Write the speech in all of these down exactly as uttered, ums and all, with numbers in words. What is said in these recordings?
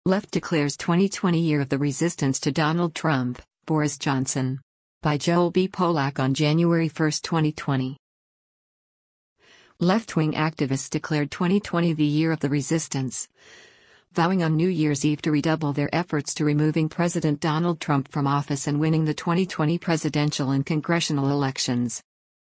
Left declares twenty twenty Year of the Resistance to Donald Trump, Boris Johnson. By Joel B. Polak on January first, twenty twenty. Left-wing activists declared twenty twenty the year of the resistance, vowing on New Year's Eve to redouble their efforts to removing President Donald Trump from office and winning the twenty twenty presidential and congressional elections.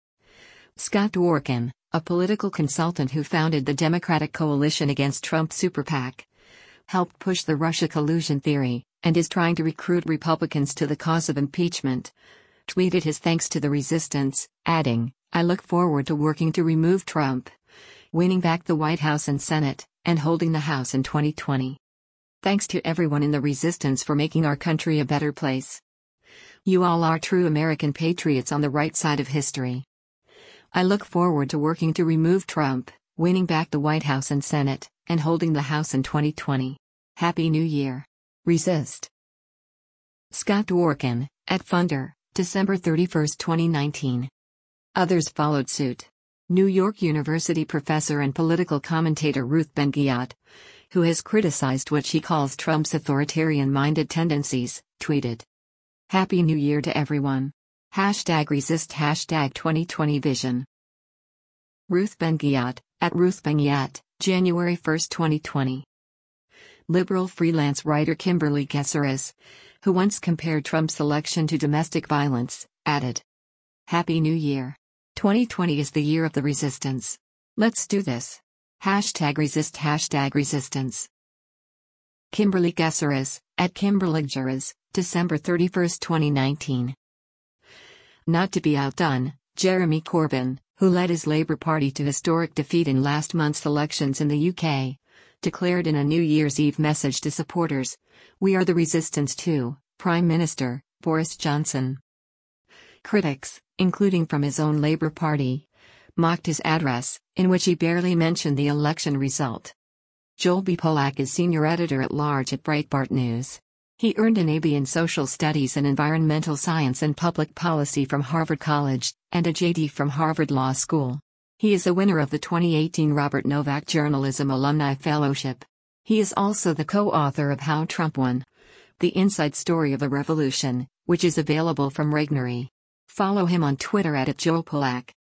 Scott Dworkin, a political consultant who founded the Democratic Coalition Against Trump Super PAC, helped push the Russia collusion theory, and is trying to recruit Republicans to the cause of impeachment, tweeted his thanks to the resistance, adding, "I look forward to working to remove Trump, winning back the White House and Senate, and holding the House in twenty twenty. Thanks to everyone in the resistance for making our country a better place. You all are true American patriots on the right side of history. I look forward to working to remove Trump, winning back the White House and Senate, and holding the House in twenty twenty. Happy New Year. Resist." Scott Dworkin, at Funder, December thirty-first, twenty nineteen. Others followed suit. New York University professor and political commentator Ruth Ben-Ghiat, who has criticized what she calls Trump's authoritarian-minded tendencies, tweeted, "Happy New Year to everyone. Hashtag resist hashtag twenty twenty vision." Ruth Ben-Ghiat, at Ruth Ben-Ghiat, January first, twenty twenty. Liberal freelance writer Kimberly Geserres, who once compared Trump's election to domestic violence, added, "Happy New Year. twenty twenty is the year of the resistance. Let's do this. Hashtag resist hashtag resistance." Kimberly Geserres, at Kimberly Geserres, December thirty-first, twenty nineteen. Not to be outdone, Jeremy Corbyn, who led his Labour Party to historic defeat in last month's elections in the U K, declared in a New Year's Eve message to supporters, "We are the resistance to Prime Minister Boris Johnson." Critics, including from his own Labour Party, mocked his address, in which he barely mentioned the election result. Joel B. Polak is senior editor-at-large at Breitbart News. He earned an A B in Social Studies and Environmental Science and Public Policy from Harvard College, and a J D from Harvard Law School. He is a winner of the twenty eighteen Robert Novak Journalism Alumni Fellowship. He is also the co-author of How Trump Won: The Inside Story of a Revolution, which is available from Regnery. Follow him on Twitter at Joel Polak.